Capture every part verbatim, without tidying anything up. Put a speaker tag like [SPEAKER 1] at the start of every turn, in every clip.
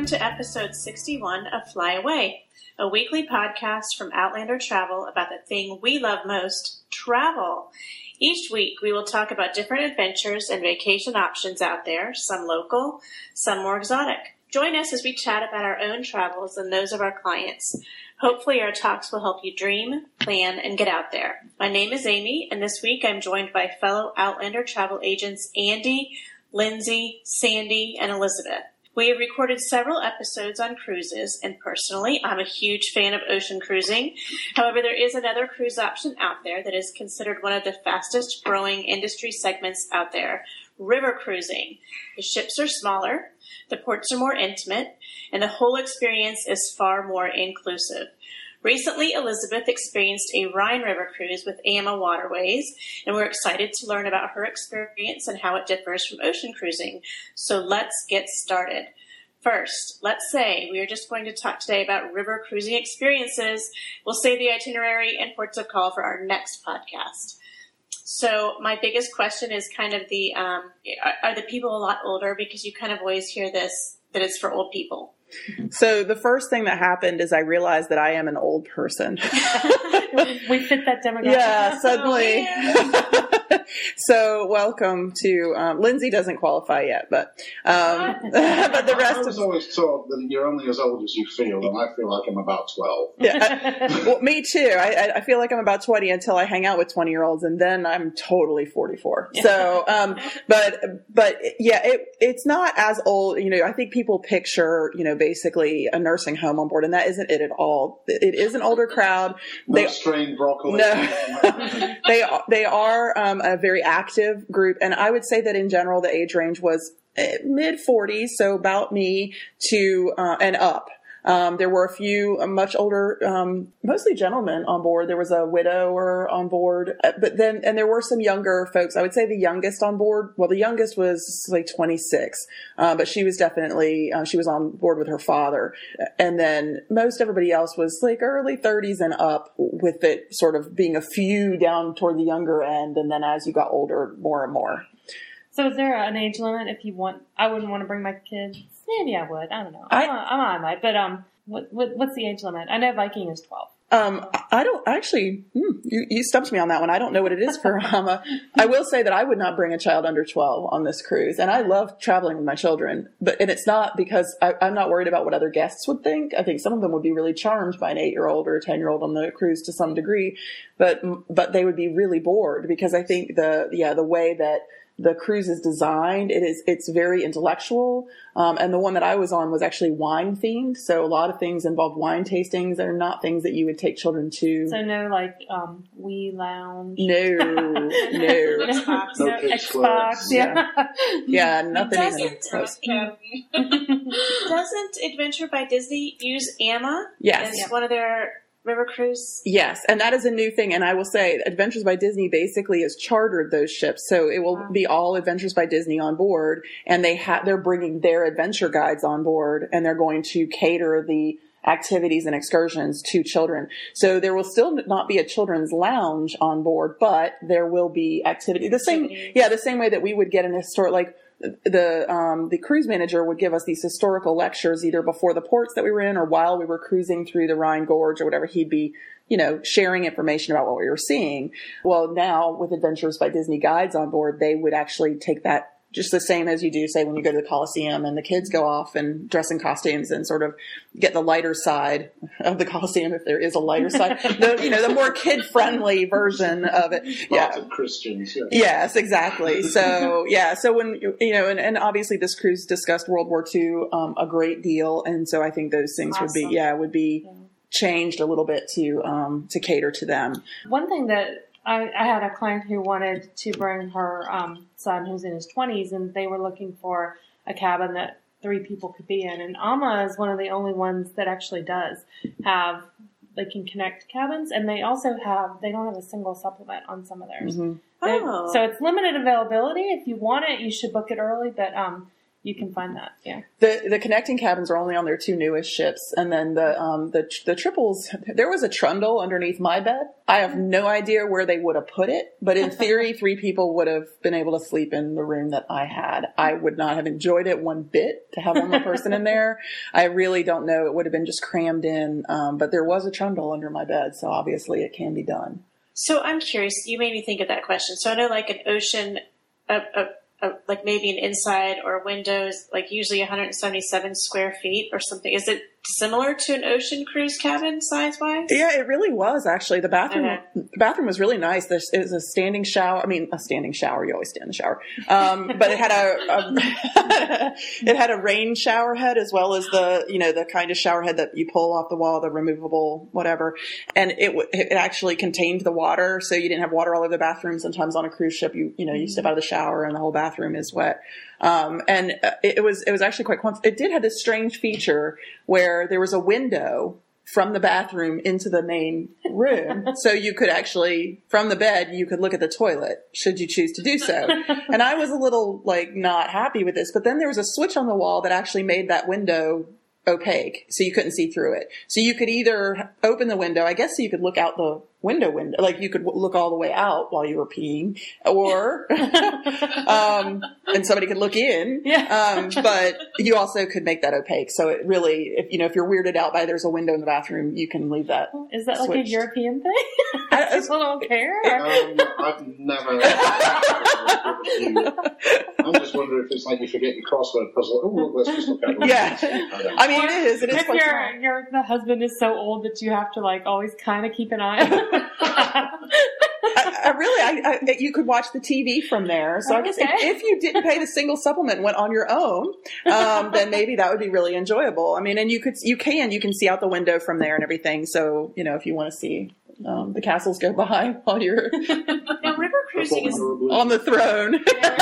[SPEAKER 1] to episode sixty-one of Fly Away, a weekly podcast from Outlander Travel about the thing we love most, travel. Each week, we will talk about different adventures and vacation options out there, some local, some more exotic. Join us as we chat about our own travels and those of our clients. Hopefully, our talks will help you dream, plan, and get out there. My name is Amy, and this week I'm joined by fellow Outlander travel agents Andy, Lindsay, Sandy, and Elizabeth. We have recorded several episodes on cruises, and personally, I'm a huge fan of ocean cruising. However, there is another cruise option out there that is considered one of the fastest growing industry segments out there, river cruising. The ships are smaller, the ports are more intimate, and the whole experience is far more inclusive. Recently, Elizabeth experienced a Rhine River cruise with A M A Waterways, and we're excited to learn about her experience and how it differs from ocean cruising. So let's get started. First, let's say we are just going to talk today about river cruising experiences. We'll save the itinerary and ports of call for our next podcast. So my biggest question is kind of the, um, are, are the people a lot older? Because you kind of always hear this, that it's for old people.
[SPEAKER 2] So the first thing that happened is I realized that I am an old person.
[SPEAKER 3] We fit that demographic.
[SPEAKER 2] Yeah, suddenly.
[SPEAKER 1] Oh,
[SPEAKER 2] So welcome to, um, Lindsay doesn't qualify yet, but, um, but the rest
[SPEAKER 4] I was
[SPEAKER 2] of
[SPEAKER 4] always taught that you're only as old as you feel, and I feel like I'm about twelve.
[SPEAKER 2] Yeah, well, me too. I, I feel like I'm about twenty until I hang out with twenty year olds, and then I'm totally forty-four. So, um, but, but yeah, it, it's not as old, you know, I think people picture, you know, basically a nursing home on board, and that isn't it at all. It is an older crowd.
[SPEAKER 4] No
[SPEAKER 2] They,
[SPEAKER 4] strained broccoli.
[SPEAKER 2] no, they, are- they are, um, a very active group. And I would say that in general, the age range was mid forties. So about me to, uh, and up. Um, there were a few uh, much older, um, mostly gentlemen on board. There was a widower on board, uh, but then, and there were some younger folks. I would say the youngest on board, well, the youngest was like twenty-six, uh, but she was definitely, uh, she was on board with her father. And then most everybody else was like early thirties and up, with it sort of being a few down toward the younger end. And then as you got older, more and more.
[SPEAKER 3] So is there an age limit if you want? I wouldn't want to bring my kids. Maybe I would. I don't know.
[SPEAKER 2] I-
[SPEAKER 3] I, I might. But um, what, what what's the age limit? I know Viking is twelve.
[SPEAKER 2] Um, I don't actually, hmm, you, you stumped me on that one. I don't know what it is for Hama. I will say that I would not bring a child under twelve on this cruise. And I love traveling with my children, but, and it's not because I, I'm not worried about what other guests would think. I think some of them would be really charmed by an eight year old or a ten year old on the cruise to some degree, but, but they would be really bored because I think the, yeah, the way that the cruise is designed, it is, it's very intellectual. Um, and the one that I was on was actually wine themed. So a lot of things involved wine tastings. They're not things that you would take children to.
[SPEAKER 3] So no, like um, Wii Lounge.
[SPEAKER 2] No, no.
[SPEAKER 1] Xbox.
[SPEAKER 3] No,
[SPEAKER 4] No Kids
[SPEAKER 3] Xbox.
[SPEAKER 4] Club.
[SPEAKER 3] Yeah.
[SPEAKER 2] Yeah, nothing even
[SPEAKER 1] Doesn't,
[SPEAKER 2] close.
[SPEAKER 1] doesn't Adventure by Disney use A M A
[SPEAKER 2] Yes.
[SPEAKER 1] as one of their river cruise?
[SPEAKER 2] Yes, and that is a new thing. And I will say Adventures by Disney basically has chartered those ships. So it will
[SPEAKER 3] Wow.
[SPEAKER 2] be all Adventures by Disney on board. And they ha- they're bringing their adventure guides on board, and they're going to cater the activities and excursions to children. So there will still not be a children's lounge on board, but there will be activity. The same,
[SPEAKER 1] Activities.
[SPEAKER 2] yeah, the same way that we would get an historic, like the um, the cruise manager would give us these historical lectures either before the ports that we were in or while we were cruising through the Rhine Gorge or whatever. He'd be, you know, sharing information about what we were seeing. Well, now with Adventures by Disney guides on board, they would actually take that just the same as you do, say, when you go to the Coliseum and the kids go off and dress in costumes and sort of get the lighter side of the Coliseum, if there is a lighter side, the, you know, the more kid-friendly version of it. Yeah.
[SPEAKER 4] Spartan Christians, yeah.
[SPEAKER 2] Yes, exactly. So, yeah. So when, you know, and, and obviously this cruise discussed World War Two um, a great deal. And so I think those things would
[SPEAKER 3] Awesome.
[SPEAKER 2] be, yeah, would be
[SPEAKER 3] Yeah.
[SPEAKER 2] changed a little bit to, um, to cater to them.
[SPEAKER 3] One thing that I, I had a client who wanted to bring her um, son, who's in his twenties, and they were looking for a cabin that three people could be in. And A M A is one of the only ones that actually does have, they can connect cabins, and they also have, they don't have a single supplement on some of theirs.
[SPEAKER 2] Mm-hmm.
[SPEAKER 3] They-
[SPEAKER 1] Oh.
[SPEAKER 3] So it's limited availability. If you want it, you should book it early, but um, you can find that. Yeah.
[SPEAKER 2] The the connecting cabins are only on their two newest ships, and then the um the the triples. There was a trundle underneath my bed. I have no idea where they would have put it, but in theory, three people would have been able to sleep in the room that I had. I would not have enjoyed it one bit to have one more person in there. I really don't know. It would have been just crammed in, um, but there was a trundle under my bed, so obviously it can be done.
[SPEAKER 1] So I'm curious. You made me think of that question. So I know, like an ocean, a, a, a, like maybe an inside or a windows, like usually one hundred seventy-seven square feet or something. Is it similar to an ocean cruise cabin size-wise?
[SPEAKER 2] Yeah, it really was, actually. The bathroom
[SPEAKER 1] Okay.
[SPEAKER 2] the bathroom was really nice. There's, it was a standing shower. I mean, a standing shower. You always stand in the shower. Um, but it had a, a it had a rain shower head as well as the, you know, the kind of shower head that you pull off the wall, the removable whatever. And it w- it actually contained the water, so you didn't have water all over the bathroom. Sometimes on a cruise ship, you you know, you step out of the shower and the whole bathroom is wet. Um, and it, it was, it was actually quite, quant- it did have this strange feature where there was a window from the bathroom into the main room. So you could actually, from the bed, you could look at the toilet should you choose to do so. And I was a little like not happy with this, but then there was a switch on the wall that actually made that window opaque. So you couldn't see through it. So you could either open the window, I guess so you could look out the window window, like you could w- look all the way out while you were peeing, or, um, and somebody could look in.
[SPEAKER 3] Yeah.
[SPEAKER 2] Um, but you also could make that opaque. So it really, if, you know, if you're weirded out by there's a window in the bathroom, you can leave that.
[SPEAKER 3] Is that like
[SPEAKER 2] switched.
[SPEAKER 3] a European thing?
[SPEAKER 2] I-
[SPEAKER 3] People don't care.
[SPEAKER 4] Um, I've never. I'm just wondering if it's like you forget your crossword puzzle. Oh, look, let's just look at it.
[SPEAKER 2] Yeah.
[SPEAKER 4] I don't know.
[SPEAKER 2] I mean, it is. It is
[SPEAKER 3] If
[SPEAKER 2] quite
[SPEAKER 3] your
[SPEAKER 2] small.
[SPEAKER 3] your the husband is so old that you have to like always kind of keep an eye on him.
[SPEAKER 2] I, I really, I, I, you could watch the T V from there. So I guess if,
[SPEAKER 3] Okay.
[SPEAKER 2] if you didn't pay the single supplement and went on your own, um, then maybe that would be really enjoyable. I mean, and you could, you can, you can see out the window from there and everything. So, you know, if you want to see um, the castles go by while you're
[SPEAKER 1] Now, river cruising is
[SPEAKER 2] on the throne.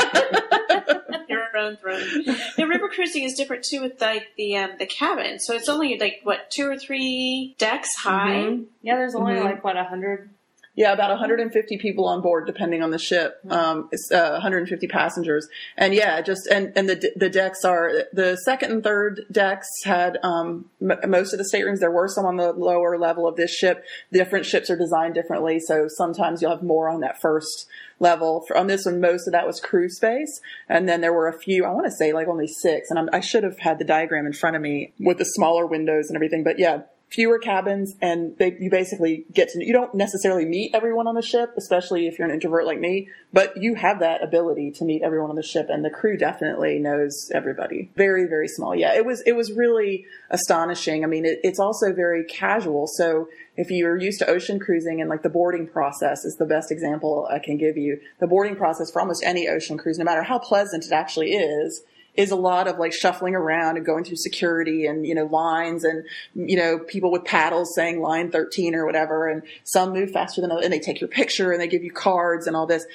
[SPEAKER 1] your own throne. Now, river cruising is different too with like the um, the cabin. So it's only like what two or three decks high.
[SPEAKER 2] Mhm.
[SPEAKER 3] Yeah, there's only
[SPEAKER 2] Mhm.
[SPEAKER 3] like what a hundred.
[SPEAKER 2] Yeah, about one hundred fifty people on board, depending on the ship. Um, it's uh, one hundred fifty passengers, and yeah, just and and the the decks are the second and third decks had um, m- most of the staterooms. There were some on the lower level of this ship. Different ships are designed differently, so sometimes you'll have more on that first level. For, on this one, most of that was crew space, and then there were a few. I want to say like only six, and I'm, I should have had the diagram in front of me with the smaller windows and everything, but yeah. Fewer cabins, and they, you basically get to, you don't necessarily meet everyone on the ship, especially if you're an introvert like me, but you have that ability to meet everyone on the ship, and the crew definitely knows everybody. Very, very small. Yeah, it was, it was really astonishing. I mean, it, it's also very casual. So if you're used to ocean cruising, and like the boarding process is the best example I can give you. The boarding process for almost any ocean cruise, no matter how pleasant it actually is, is a lot of like shuffling around and going through security and, you know, lines and, you know, people with paddles saying line thirteen or whatever. And some move faster than others, and they take your picture and they give you cards and all this.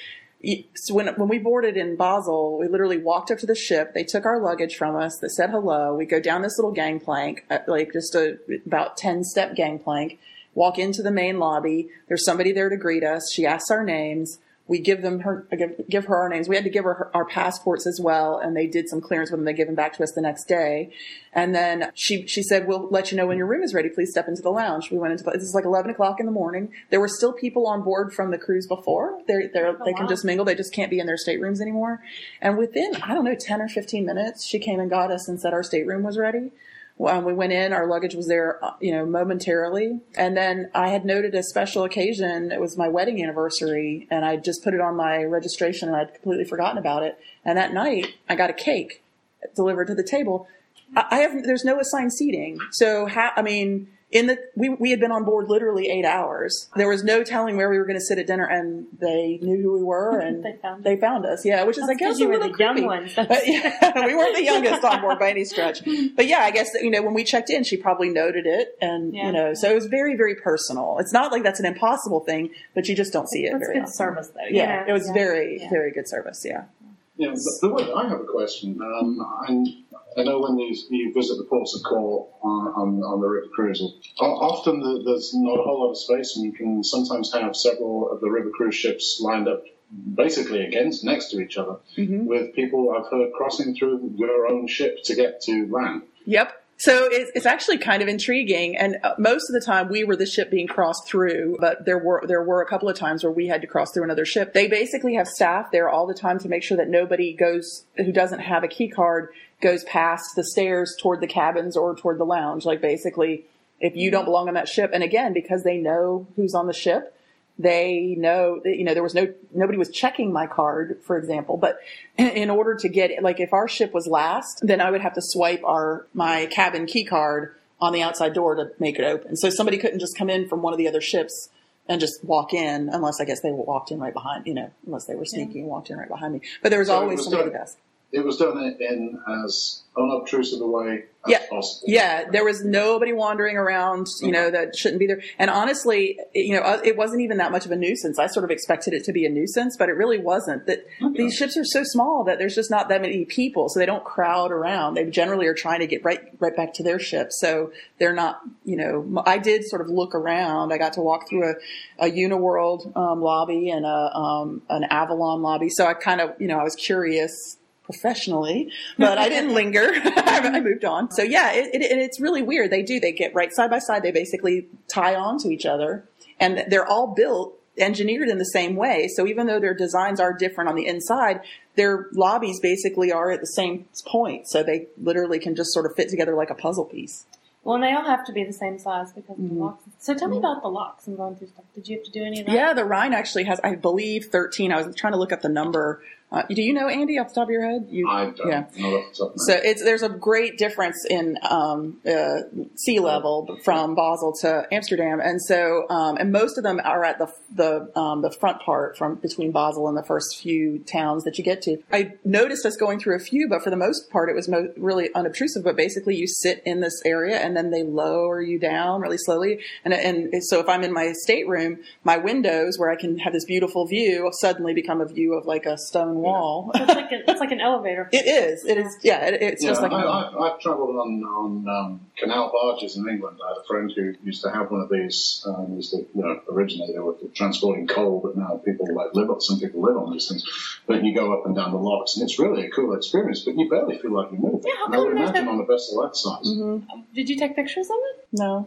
[SPEAKER 2] So when, when we boarded in Basel, we literally walked up to the ship. They took our luggage from us. They said hello. We go down this little gangplank, like just a about ten step gangplank, walk into the main lobby. There's somebody there to greet us. She asks our names. We give them her, give, give her our names. We had to give her, her our passports as well, and they did some clearance with them. They gave them back to us the next day. And then she, she said, we'll let you know when your room is ready. Please step into the lounge. We went into the, this is like eleven o'clock in the morning. There were still people on board from the cruise before. They're, they're,
[SPEAKER 3] Oh,
[SPEAKER 2] they can
[SPEAKER 3] wow.
[SPEAKER 2] just mingle. They just can't be in their staterooms anymore. And within, I don't know, ten or fifteen minutes, she came and got us and said our stateroom was ready. Um, we went in, our luggage was there, uh, you know, momentarily. And then I had noted a special occasion. It was my wedding anniversary, and I just put it on my registration, and I'd completely forgotten about it. And that night, I got a cake delivered to the table. I, I have, there's no assigned seating. So, ha- I mean, in the, we, we had been on board literally eight hours. There was no telling where we were going to sit at dinner, and they knew who we were, and
[SPEAKER 3] They found
[SPEAKER 2] they found us. Yeah, which is, I
[SPEAKER 3] That's
[SPEAKER 2] guess,
[SPEAKER 3] 'cause
[SPEAKER 2] a
[SPEAKER 3] you were
[SPEAKER 2] little
[SPEAKER 3] the young
[SPEAKER 2] creepy.
[SPEAKER 3] ones.
[SPEAKER 2] But, yeah, we weren't the youngest on board by any stretch. But yeah, I guess that, you know, when we checked in, she probably noted it, and
[SPEAKER 3] Yeah.
[SPEAKER 2] you know, so it was very, very personal. It's not like that's an impossible thing, but you just don't see it
[SPEAKER 3] That's
[SPEAKER 2] very
[SPEAKER 3] good
[SPEAKER 2] often.
[SPEAKER 3] service, though. you
[SPEAKER 2] Yeah,
[SPEAKER 3] know?
[SPEAKER 2] it was
[SPEAKER 3] Yeah.
[SPEAKER 2] very,
[SPEAKER 3] Yeah.
[SPEAKER 2] very good service. Yeah.
[SPEAKER 4] Yeah, the, the way I have a question, um, and I know when you, you visit the ports of call on, on, on the river cruises, o- often the, there's not a whole lot of space, and you can sometimes have several of the river cruise ships lined up basically against, next to each other, mm-hmm. with people I've heard crossing through their own ship to get to land.
[SPEAKER 2] Yep. So it's, it's actually kind of intriguing, and most of the time we were the ship being crossed through, but there were there were a couple of times where we had to cross through another ship. They basically have staff there all the time to make sure that nobody goes who doesn't have a key card goes past the stairs toward the cabins or toward the lounge. Like basically, if you don't belong on that ship, and again, because they know who's on the ship, they know that, you know, there was no, nobody was checking my card, for example, but in order to get, like, if our ship was last, then I would have to swipe our, my cabin key card on the outside door to make it open. So somebody couldn't just come in from one of the other ships and just walk in, unless I guess they walked in right behind, you know, unless they were sneaky and walked in right behind me. But there was
[SPEAKER 4] So
[SPEAKER 2] always
[SPEAKER 4] was
[SPEAKER 2] somebody
[SPEAKER 4] done-
[SPEAKER 2] to ask.
[SPEAKER 4] It was done in as unobtrusive a way as
[SPEAKER 2] Yeah.
[SPEAKER 4] possible.
[SPEAKER 2] Yeah, there was nobody wandering around, you know, that shouldn't be there. And honestly, you know, it wasn't even that much of a nuisance. I sort of expected it to be a nuisance, but it really wasn't. That
[SPEAKER 4] Okay.
[SPEAKER 2] these ships are so small that there's just not that many people, so they don't crowd around. They generally are trying to get right right back to their ship, so they're not, you know. I did sort of look around. I got to walk through a, a Uniworld um, lobby and a um, an Avalon lobby, so I kind of, you know, I was curious professionally, but I didn't linger. I moved on. So yeah, it, it, it's really weird. They do. They get right side by side. They basically tie on to each other, and they're all built, engineered in the same way. So even though their designs are different on the inside, their lobbies basically are at the same point. So they literally can just sort of fit together like a puzzle piece.
[SPEAKER 3] Well, and they all have to be the same size because of the locks. So tell me about the locks and going through stuff. Did you have to do any of that?
[SPEAKER 2] Yeah, the Rhine actually has, I believe, thirteen. I was trying to look up the number. Uh, do you know, Andy, off the top of your head? You,
[SPEAKER 4] I don't
[SPEAKER 2] yeah.
[SPEAKER 4] know off the top of my
[SPEAKER 2] So
[SPEAKER 4] head.
[SPEAKER 2] it's there's a great difference in um, uh, sea level from Basel to Amsterdam, and so um, and most of them are at the the um, the front part from between Basel and the first few towns that you get to. I noticed us going through a few, but for the most part, it was mo- really unobtrusive. But basically, you sit in this area, and then they lower you down really slowly. And and so if I'm in my stateroom, my windows where I can have this beautiful view suddenly become a view of like a stone wall.
[SPEAKER 3] So it's like a, it's like an elevator.
[SPEAKER 2] It is. It is. Yeah. It, it's
[SPEAKER 4] Yeah,
[SPEAKER 2] just like.
[SPEAKER 4] I,
[SPEAKER 2] a,
[SPEAKER 4] I, I've travelled on on um, canal barges in England. I had a friend who used to have one of these. Um, used to, you know, originally they were transporting coal, but now people like live on. Some people live on these things. But you go up and down the locks, and it's really a cool experience. But you barely feel like you're moving.
[SPEAKER 3] Yeah, how
[SPEAKER 4] and I would
[SPEAKER 3] come there's
[SPEAKER 4] imagine
[SPEAKER 3] no-
[SPEAKER 4] on a vessel that size.
[SPEAKER 2] Mm-hmm.
[SPEAKER 3] Did you take pictures of it?
[SPEAKER 2] No.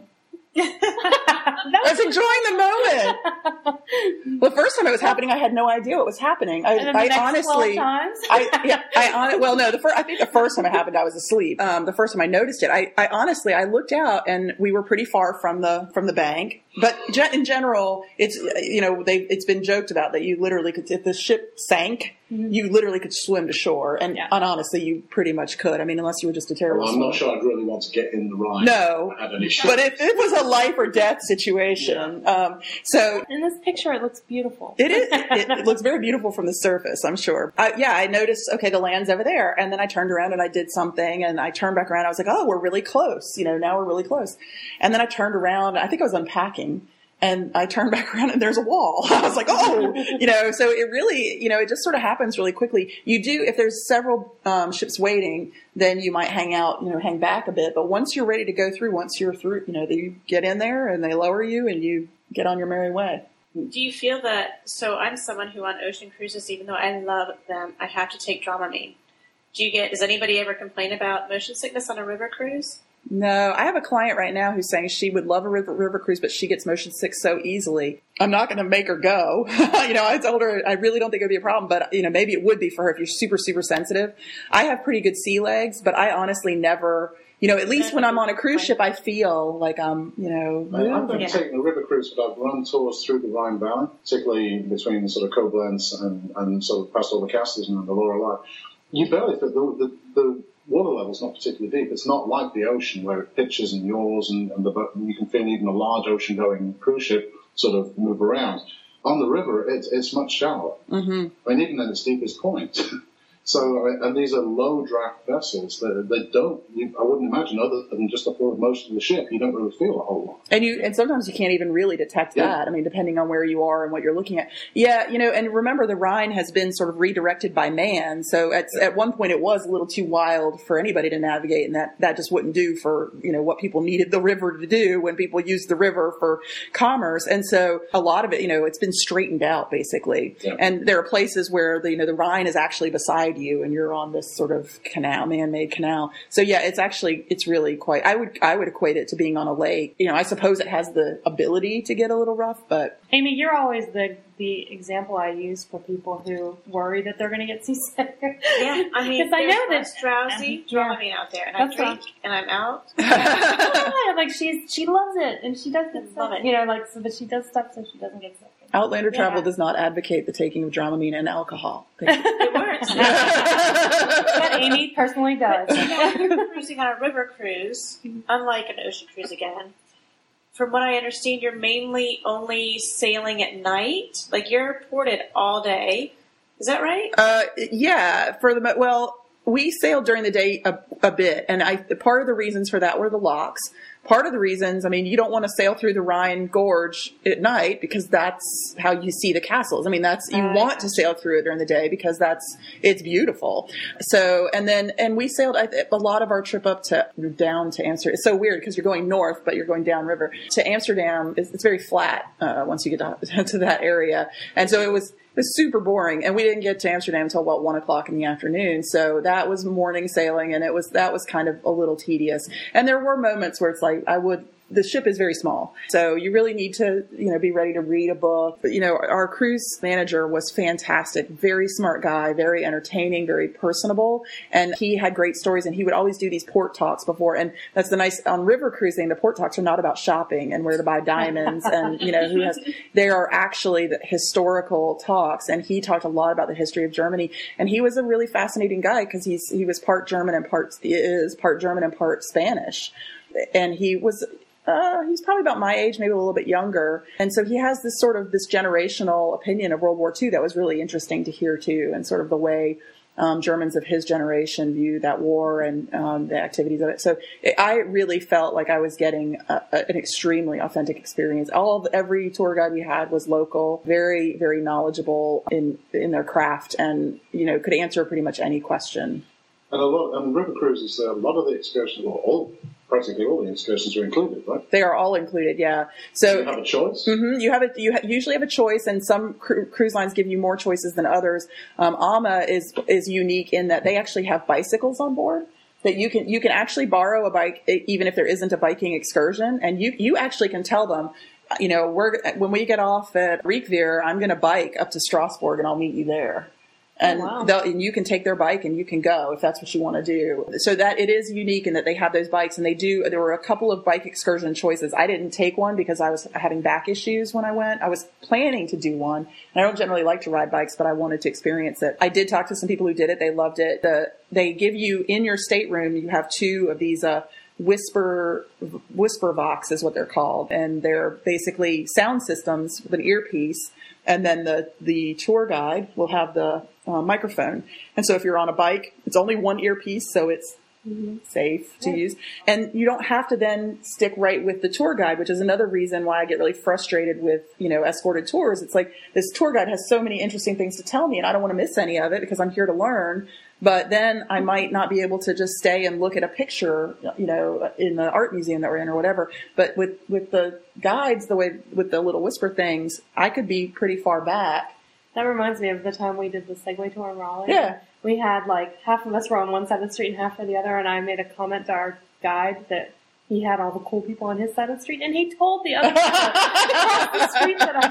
[SPEAKER 3] That
[SPEAKER 2] I was enjoying the moment. Well, the first time it was happening, I had no idea what was happening. I,
[SPEAKER 3] and then the
[SPEAKER 2] I
[SPEAKER 3] next
[SPEAKER 2] honestly,
[SPEAKER 3] twelve times?
[SPEAKER 2] I yeah, I on well, no, the first I think the first time it happened, I was asleep. Um, the first time I noticed it, I, I honestly, I looked out and we were pretty far from the from the bank. But ge- in general, it's you know they it's been joked about that you literally could, if the ship sank, mm-hmm. you literally could swim to shore, and,
[SPEAKER 3] yeah.
[SPEAKER 2] and honestly, you pretty much could. I mean, unless you were just a terrible.
[SPEAKER 4] Well, I'm
[SPEAKER 2] swimmer.
[SPEAKER 4] not sure I'd really want to get in the Rhine.
[SPEAKER 2] No,
[SPEAKER 4] if I had any
[SPEAKER 2] but if it was a life or death situation, yeah. um, so
[SPEAKER 3] in this picture, it looks beautiful.
[SPEAKER 2] It is. It, it looks very beautiful from the surface, I'm sure. Uh, yeah, I noticed, okay, the land's over there. And then I turned around and I did something and I turned back around. I was like, oh, we're really close. You know, now we're really close. And then I turned around. I think I was unpacking. And I turned back around and there's a wall. I was like, oh, you know, so it really, you know, it just sort of happens really quickly. You do, if there's several um, ships waiting, then you might hang out, you know, hang back a bit. But once you're ready to go through, once you're through, you know, you get in there and they lower you and you get on your merry way.
[SPEAKER 1] Do you feel that, so I'm someone who on ocean cruises, even though I love them, I have to take Dramamine. Do you get, does anybody ever complain about motion sickness on a river cruise?
[SPEAKER 2] No, I have a client right now who's saying she would love a river, river cruise, but she gets motion sick so easily. I'm not going to make her go. you know, I told her I really don't think it would be a problem, but you know, maybe it would be for her if you're super, super sensitive. I have pretty good sea legs, but I honestly never, you know, at least when I'm on a cruise ship, I feel like I'm, you know.
[SPEAKER 4] I, I've never
[SPEAKER 1] yeah.
[SPEAKER 4] taken a river cruise, but I've run tours through the Rhine Valley, particularly between sort of Koblenz and, and sort of past all the castles and the Lorelei. You barely fit the, the, the water level's not particularly deep. It's not like the ocean where it pitches and yaws and, and the, you can feel even a large ocean-going cruise ship sort of move around. On the river, it's, it's much shallower.
[SPEAKER 2] Mm-hmm.
[SPEAKER 4] I mean, even at its deepest point, So, and these are low draft vessels. They, they don't, you, I wouldn't imagine, other than just aboard most of the ship, you don't really feel a whole lot.
[SPEAKER 2] And you, and sometimes you can't even really detect
[SPEAKER 4] Yeah.
[SPEAKER 2] that. I mean, depending on where you are and what you're looking at. Yeah, you know, and remember the Rhine has been sort of redirected by man. So at, at one point it was a little too wild for anybody to navigate, and that, that just wouldn't do for, you know, what people needed the river to do when people used the river for commerce. And so a lot of it, you know, it's been straightened out basically.
[SPEAKER 4] Yeah.
[SPEAKER 2] And there are places where the, you know, the Rhine is actually beside you and you're on this sort of canal, man-made canal. So yeah, it's actually, it's really quite, I would, I would equate it to being on a lake. You know, I suppose it has the ability to get a little rough, but.
[SPEAKER 3] Amy, you're always the the example I use for people who worry that they're going to get seasick.
[SPEAKER 1] Yeah, I mean,
[SPEAKER 3] Because I know
[SPEAKER 1] there's
[SPEAKER 3] that-
[SPEAKER 1] drowsy
[SPEAKER 3] Yeah.
[SPEAKER 1] Dramamine out there, and I
[SPEAKER 3] That's
[SPEAKER 1] drink, and I'm out.
[SPEAKER 3] Yeah, like she's she loves it and she does get
[SPEAKER 1] Love
[SPEAKER 3] stuff.
[SPEAKER 1] it.
[SPEAKER 3] You know, like so, but she does stuff so she doesn't get sick.
[SPEAKER 2] Outlander
[SPEAKER 3] Yeah.
[SPEAKER 2] Travel does not advocate the taking of Dramamine and alcohol.
[SPEAKER 1] It works.
[SPEAKER 3] But Amy personally does.
[SPEAKER 1] If you're cruising on a river cruise, unlike an ocean cruise again, from what I understand, you're mainly only sailing at night. Like, you're ported all day. Is that right?
[SPEAKER 2] Uh, yeah, for the, mo- well, we sailed during the day a, a bit, and I, part of the reasons for that were the locks. Part of the reasons, I mean, you don't want to sail through the Rhine Gorge at night because that's how you see the castles. I mean, that's, you
[SPEAKER 3] Right.
[SPEAKER 2] want to sail through it during the day because that's, it's beautiful. So, and then, and we sailed I, a lot of our trip up to, down to Amsterdam. It's so weird because you're going north, but you're going downriver. To Amsterdam, it's, it's very flat, uh, once you get to, to that area. And so it was, it was super boring, and we didn't get to Amsterdam until about one o'clock in the afternoon. So that was morning sailing, and it was that was kind of a little tedious. And there were moments where it's like I would. The ship is very small, so you really need to, you know, be ready to read a book. But, you know, our cruise manager was fantastic, very smart guy, very entertaining, very personable, and he had great stories. And he would always do these port talks before. And that's the nice on river cruising. The port talks are not about shopping and where to buy diamonds, and you know who has. They are actually the historical talks. And he talked a lot about the history of Germany. And he was a really fascinating guy because he's he was part German and part is part German and part Spanish, and he was. Uh, he's probably about my age, maybe a little bit younger. And so he has this sort of this generational opinion of World War Two that was really interesting to hear too, and sort of the way um, Germans of his generation view that war and um, the activities of it. So it, I really felt like I was getting a, a, an extremely authentic experience. All of, every tour guide we had was local, very, very knowledgeable in in their craft, and you know could answer pretty much any question.
[SPEAKER 4] And a lot, and river cruises, a lot of the excursions, well, all, practically all the excursions are included, right?
[SPEAKER 2] They are all included, yeah. So
[SPEAKER 4] You have a choice.
[SPEAKER 2] Mm-hmm. You have a, you ha- usually have a choice, and some cru- cruise lines give you more choices than others. Um, AMA is is unique in that they actually have bicycles on board that you can you can actually borrow a bike even if there isn't a biking excursion, and you you actually can tell them, you know, we're when we get off at Reykjavik, I'm going to bike up to Strasbourg, and I'll meet you there. And,
[SPEAKER 3] Oh, wow.
[SPEAKER 2] they'll and you can take their bike and you can go if that's what you want to do. So that it is unique in that they have those bikes, and they do. There were a couple of bike excursion choices. I didn't take one because I was having back issues when I went. I was planning to do one, and I don't generally like to ride bikes, but I wanted to experience it. I did talk to some people who did it. They loved it. The, they give you in your stateroom. You have two of these. Uh, Whisper, Whisper Vox is what they're called, and they're basically sound systems with an earpiece. And then the, the tour guide will have the uh, microphone. And so if you're on a bike, it's only one earpiece, so it's mm-hmm. safe to
[SPEAKER 3] Yeah.
[SPEAKER 2] use. And you don't have to then stick right with the tour guide, which is another reason why I get really frustrated with, you know, escorted tours. It's like this tour guide has so many interesting things to tell me, and I don't want to miss any of it because I'm here to learn. But then I might not be able to just stay and look at a picture, you know, in the art museum that we're in or whatever. But with, with the guides, the way, with the little whisper things, I could be pretty far back.
[SPEAKER 3] That reminds me of the time we did the Segway tour in Raleigh.
[SPEAKER 2] Yeah.
[SPEAKER 3] We had like half of us were on one side of the street and half on the other, and I made a comment to our guide that he had all the cool people on his side of the street, and he told the other guy across the street that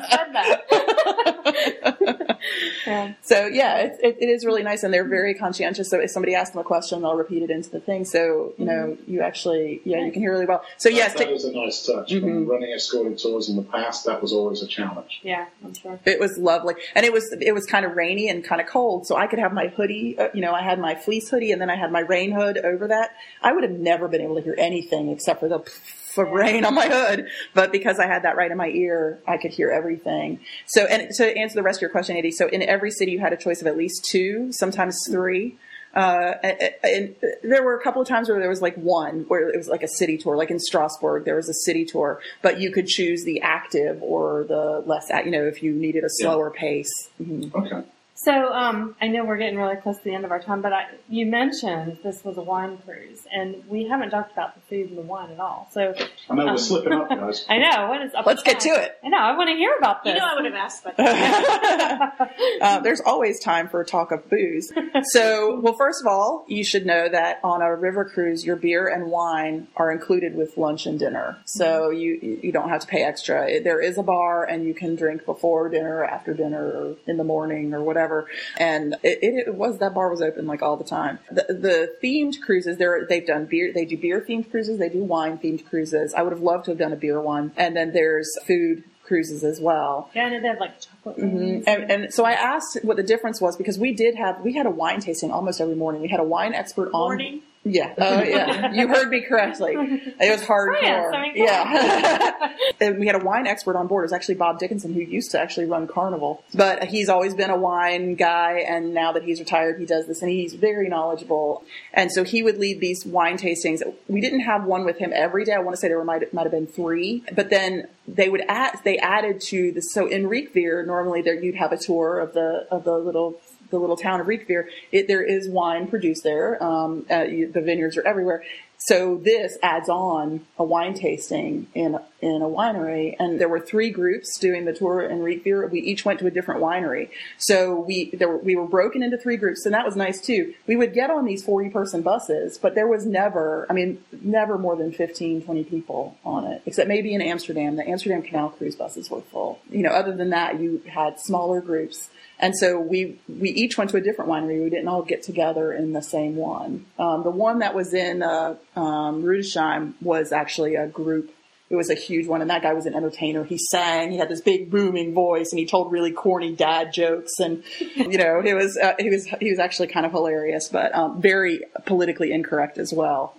[SPEAKER 3] I said that. Yeah.
[SPEAKER 2] So yeah, it, it, it is really nice, and they're very conscientious. So if somebody asks them a question, they'll repeat it into the thing. So you know, you actually, yeah, you can hear really well. So
[SPEAKER 4] That-
[SPEAKER 2] yes,
[SPEAKER 4] that
[SPEAKER 2] to-
[SPEAKER 4] was a nice touch.
[SPEAKER 2] Mhm.
[SPEAKER 4] When running escorting tours in the past, that was always a challenge.
[SPEAKER 3] Yeah, I'm sure.
[SPEAKER 2] it was lovely, and it was it was kind of rainy and kind of cold. So I could have my hoodie, uh, you know, I had my fleece hoodie, and then I had my rain hood over that. I would have never been able to hear anything except for the of rain on my hood, but because I had that right in my ear, I could hear everything. So, and to answer the rest of your question, Andy, so in every city you had a choice of at least two, sometimes three. Uh, and, and there were a couple of times where there was like one where it was like a city tour, like in Strasbourg, there was a city tour, but you could choose the active or the less, you know, if you needed a slower yeah. pace. Mm-hmm.
[SPEAKER 4] Okay.
[SPEAKER 3] So, um, I know we're getting really close to the end of our time, but I, you mentioned this was a wine cruise, and we haven't talked about the food and the wine at all. So
[SPEAKER 4] I know
[SPEAKER 3] um,
[SPEAKER 4] we're slipping up, guys.
[SPEAKER 3] I know. What is up?
[SPEAKER 2] Let's get to it.
[SPEAKER 3] I know. I want to hear about this.
[SPEAKER 1] You know, I would have asked about that.
[SPEAKER 2] uh, there's always time for a talk of booze. So, well, first of all, you should know that on a river cruise, your beer and wine are included with lunch and dinner. So you you don't have to pay extra. There is a bar, and you can drink before dinner, or after dinner, or in the morning, or whatever. And it, it, it was, that bar was open like all the time. The, the themed cruises, they're, they've done beer, they do beer themed cruises, they do wine themed cruises. I would have loved to have done a beer one. And then there's food cruises as well.
[SPEAKER 3] Yeah, and they have like chocolate.
[SPEAKER 2] Mm-hmm. And, and so I asked what the difference was, because we did have, we had a wine tasting almost every morning. We had a wine expert on.
[SPEAKER 1] Morning?
[SPEAKER 2] Yeah. Oh, yeah. You heard me correctly. It was hardcore.
[SPEAKER 3] France, I mean,
[SPEAKER 2] yeah. And we had a wine expert on board. It was actually Bob Dickinson, who used to actually run Carnival. But he's always been a wine guy, and now that he's retired, he does this, and he's very knowledgeable. And so he would lead these wine tastings. We didn't have one with him every day. I want to say there might, might have been three. But then they would add, they added to the, so in Reekveer, normally there you'd have a tour of the, of the little the little town of Reekveer. It, there is wine produced there. Um, uh, you, the vineyards are everywhere. So this adds on a wine tasting in in a winery, and there were three groups doing the tour in Reekveer. We each went to a different winery. So we there were, we were broken into three groups, and that was nice too. We would get on these forty person buses, but there was never, I mean, never more than fifteen, twenty people on it, except maybe in Amsterdam. The Amsterdam Canal Cruise buses were full. You know, other than that, you had smaller groups. And so we, we each went to a different winery. We didn't all get together in the same one. Um, the one that was in, uh, um, Rudesheim was actually a group. It was a huge one, and that guy was an entertainer. He sang, he had this big booming voice, and he told really corny dad jokes, and, you know, he was, uh, he was, he was actually kind of hilarious, but, um, very politically incorrect as well.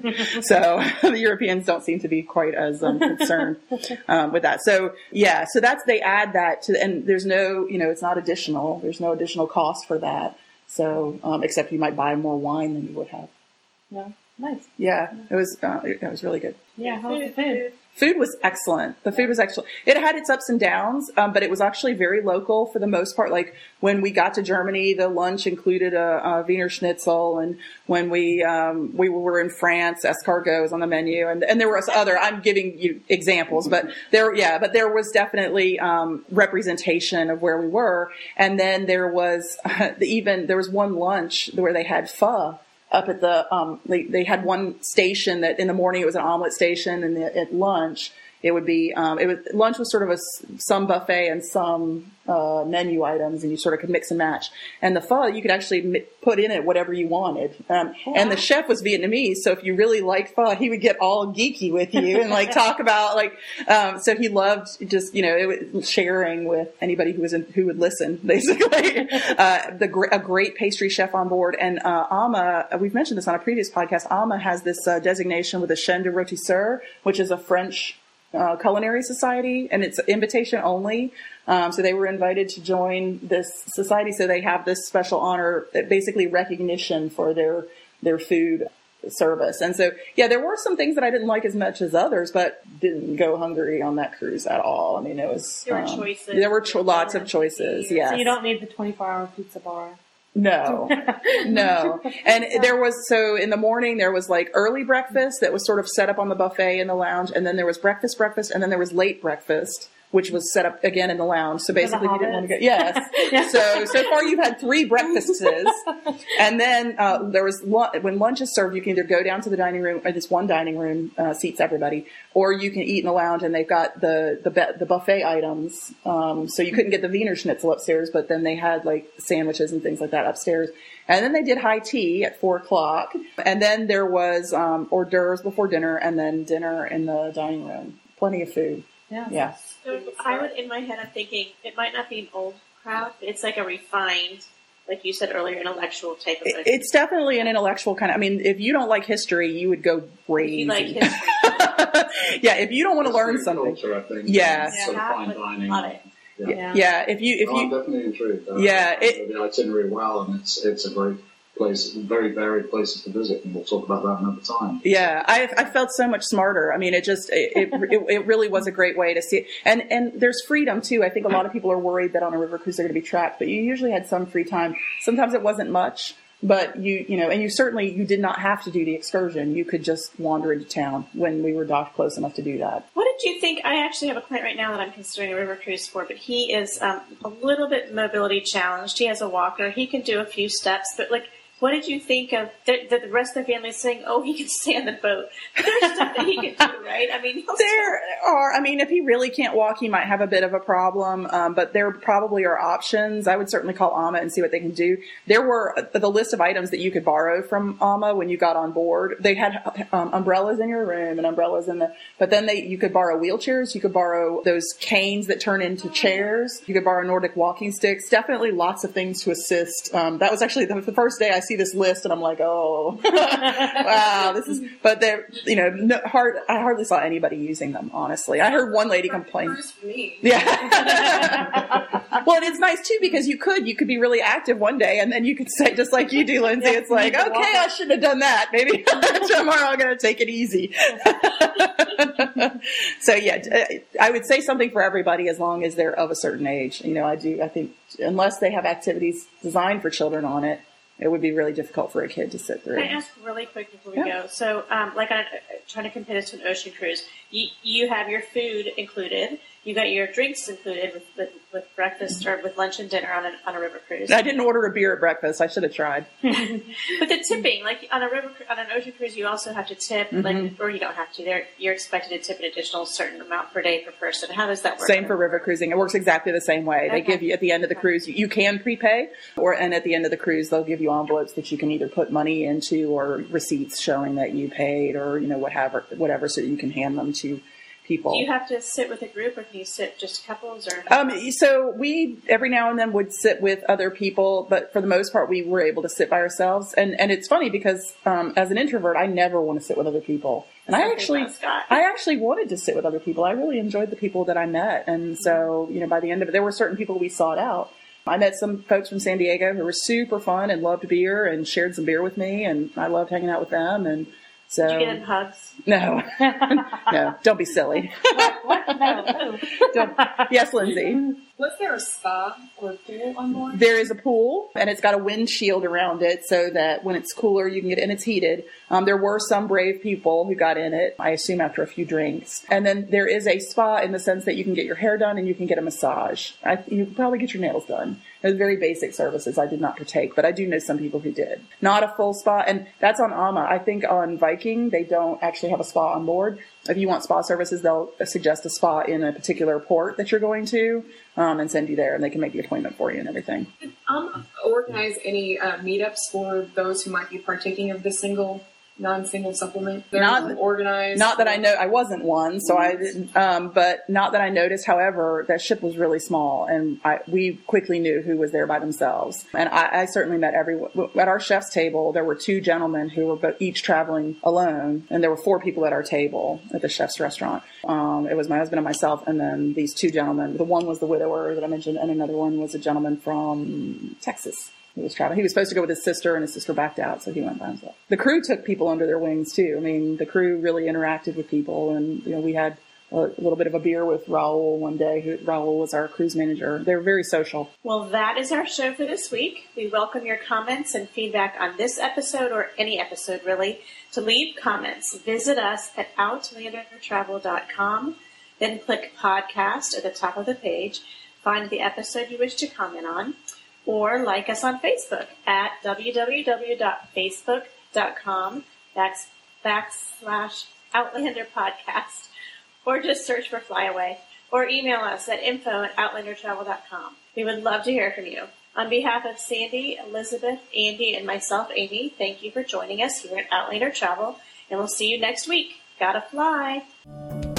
[SPEAKER 2] So the Europeans don't seem to be quite as, um, concerned, um, with that. So, yeah, so that's, they add that to, and there's no, you know, it's not additional. There's no additional cost for that. So, um, except you might buy more wine than you would have.
[SPEAKER 3] Yeah. Nice.
[SPEAKER 2] Yeah, it was, uh, it, it was really good.
[SPEAKER 3] Yeah, how's the food?
[SPEAKER 2] Food was excellent. The food was excellent. It had its ups and downs, um, but it was actually very local for the most part. Like when we got to Germany, the lunch included a, a Wiener Schnitzel, and when we um, we were in France, escargot was on the menu, and and there was other. I'm giving you examples, but there, yeah, but there was definitely um, representation of where we were, and then there was uh, the, even there was one lunch where they had pho. Up at the, um, they, they had one station that in the morning it was an omelet station, and the, at lunch it would be, um, it was, lunch was sort of a, some buffet and some, uh, menu items, and you sort of could mix and match. And the pho, you could actually mi- put in it whatever you wanted. Um, oh, and the chef was Vietnamese, so if you really liked pho, he would get all geeky with you and like talk about like, um, so he loved just, you know, it was sharing with anybody who was in, who would listen, basically. uh, the, a great pastry chef on board. And, uh, Amma, we've mentioned this on a previous podcast, Amma has this, uh, designation with the Chaîne de Rôtisseurs, which is a French Uh, culinary society, and it's invitation only. Um, so they were invited to join this society. So they have this special honor, basically recognition for their their food service. And so, yeah, there were some things that I didn't like as much as others, but didn't go hungry on that cruise at all. I mean, it was
[SPEAKER 1] there were
[SPEAKER 2] um,
[SPEAKER 1] choices.
[SPEAKER 2] There were cho- lots of choices. Yes.
[SPEAKER 3] So you don't need the twenty-four hour pizza bar.
[SPEAKER 2] No, no. And there was, so in the morning there was like early breakfast that was sort of set up on the buffet in the lounge. And then there was breakfast, breakfast. And then there was late breakfast, which was set up again in the lounge. So basically you didn't want to go. Yes.
[SPEAKER 3] Yeah.
[SPEAKER 2] So, so far you've had three breakfasts. And then, uh, there was, when lunch is served, you can either go down to the dining room, or this one dining room, uh, seats everybody, or you can eat in the lounge, and they've got the, the, the buffet items. Um, so you couldn't get the Wiener Schnitzel upstairs, but then they had like sandwiches and things like that upstairs. And then they did high tea at four o'clock. And then there was, um, hors d'oeuvres before dinner, and then dinner in the dining room. Plenty of food.
[SPEAKER 3] Yeah.
[SPEAKER 2] Yeah.
[SPEAKER 1] So I would, in my head, I'm thinking it might not be an old crowd, but it's like a refined like you said earlier, intellectual type of book.
[SPEAKER 2] It's definitely an intellectual kind of, I mean, if you don't like history, you would go crazy.
[SPEAKER 1] If you like history.
[SPEAKER 2] Yeah, if you don't want to learn
[SPEAKER 4] History,
[SPEAKER 2] something.
[SPEAKER 4] culture, I think,
[SPEAKER 2] Yeah.
[SPEAKER 4] and sort of
[SPEAKER 1] Yeah,
[SPEAKER 4] fine
[SPEAKER 1] would
[SPEAKER 4] dining.
[SPEAKER 1] love it.
[SPEAKER 4] Yeah.
[SPEAKER 2] Yeah. yeah, if you, if
[SPEAKER 4] Oh, I'm
[SPEAKER 2] you,
[SPEAKER 4] definitely intrigued. Uh,
[SPEAKER 2] Yeah,
[SPEAKER 4] I
[SPEAKER 2] it-
[SPEAKER 4] know the itinerary well, and it's it's a great place, very varied places to visit, and we'll talk about that another time.
[SPEAKER 2] yeah, I, I felt so much smarter. I mean, it just, it, it, it, it really was a great way to see it. And, and there's freedom too. I think a lot of people are worried that on a river cruise they're going to be trapped, but you usually had some free time. Sometimes it wasn't much, but you, you know, and you certainly, you did not have to do the excursion. You could just wander into town when we were docked close enough to do that.
[SPEAKER 1] What did you think? I actually have a client right now that I'm considering a river cruise for, but he is um, a little bit mobility challenged. He has a walker. He can do a few steps, but like, what did you think of the, the rest of the family saying, oh, he can stay on the boat? There's stuff that he can do, right? I mean, he'll
[SPEAKER 2] There are, I mean, if he really can't walk, he might have a bit of a problem, um, but there probably are options. I would certainly call A M A and see what they can do. There were uh, the list of items that you could borrow from A M A when you got on board. They had um, umbrellas in your room and umbrellas in the, but then they, you could borrow wheelchairs. You could borrow those canes that turn into chairs. You could borrow Nordic walking sticks. Definitely lots of things to assist. Um, that was actually the, the first day I see this list and I'm like, oh, wow, this is, but they're, you know, no, hard, I hardly saw anybody using them, honestly. I heard one lady complain.
[SPEAKER 5] For me.
[SPEAKER 2] Yeah. Well, and it's nice too because you could, you could be really active one day and then you could say, just like you do, Lindsay, it's like, okay, I shouldn't have done that. Maybe tomorrow I'm going to take it easy. So yeah, I would say something for everybody as long as they're of a certain age. You know, I do, I think unless they have activities designed for children on it, it would be really difficult for a kid to sit through.
[SPEAKER 1] Can I ask really quick before we
[SPEAKER 2] Yeah.
[SPEAKER 1] go? So, um, like, on a, trying to compare this to an ocean cruise, you, you have your food included. You got your drinks included with, with, with breakfast or with lunch and dinner on a, on a river cruise.
[SPEAKER 2] I didn't order a beer at breakfast. I should have tried.
[SPEAKER 1] But the tipping, like on a river, on an ocean cruise, you also have to tip, like, or you don't have to. They're, you're expected to tip an additional certain amount per day per person. How does that work?
[SPEAKER 2] Same for river cruising. It works exactly the same way. They
[SPEAKER 1] Okay.
[SPEAKER 2] give you at the end of the cruise, you can prepay, or and at the end of the cruise, they'll give you envelopes that you can either put money into or receipts showing that you paid, or you know whatever, whatever, so that you can hand them to people.
[SPEAKER 1] Do you have to sit with a group, or can you sit just couples? Or
[SPEAKER 2] Um, so we every now and then would sit with other people, but for the most part, we were able to sit by ourselves. And and it's funny because um, as an introvert, I never want to sit with other people. And I
[SPEAKER 1] Something
[SPEAKER 2] actually,
[SPEAKER 1] about Scott.
[SPEAKER 2] I actually wanted to sit with other people. I really enjoyed the people that I met, and so you know, by the end of it, there were certain people we sought out. I met some folks from San Diego who were super fun and loved beer and shared some beer with me, and I loved hanging out with them. And so,
[SPEAKER 1] Did you get in hugs?
[SPEAKER 2] no, no, don't be silly.
[SPEAKER 3] What? No, no.
[SPEAKER 2] Don't- yes, Lindsay.
[SPEAKER 5] Was there a spa or pool on board?
[SPEAKER 2] There is a pool, and it's got a windshield around it so that when it's cooler, you can get, and it's heated. Um, there were some brave people who got in it, I assume after a few drinks. And then there is a spa in the sense that you can get your hair done and you can get a massage. I, you can probably get your nails done. Those very basic services. I did not partake, but I do know some people who did. Not a full spa, and that's on A M A. I think on Viking, they don't actually have a spa on board. If you want spa services, they'll suggest a spa in a particular port that you're going to, um, and send you there, and they can make the appointment for you and everything.
[SPEAKER 5] Did um organize any uh, meetups for those who might be partaking of the single, non-single supplement? They're
[SPEAKER 2] Not-
[SPEAKER 5] organized.
[SPEAKER 2] Not that I know, I wasn't one, so I didn't, um, but not that I noticed. However, that ship was really small, and I, we quickly knew who was there by themselves. And I, I certainly met everyone. At our chef's table, there were two gentlemen who were both each traveling alone, and there were four people at our table at the chef's restaurant. Um, it was my husband and myself, and then these two gentlemen. The one was the widower that I mentioned, and another one was a gentleman from Texas. He was traveling. He was supposed to go with his sister, and his sister backed out, so he went by himself. The crew took people under their wings too. I mean, the crew really interacted with people, and you know, we had a little bit of a beer with Raul one day. Who, Raul was our cruise manager. They were very social.
[SPEAKER 1] Well, that is our show for this week. We welcome your comments and feedback on this episode or any episode, really. To leave comments, visit us at outlander travel dot com, then click podcast at the top of the page, find the episode you wish to comment on, or like us on Facebook at www.facebook.com back, backslash Outlander Podcast, or just search for Flyaway, or email us at info at outlander travel dot com. We would love to hear from you. On behalf of Sandy, Elizabeth, Andy, and myself, Amy, thank you for joining us here at Outlander Travel, and we'll see you next week. Gotta fly!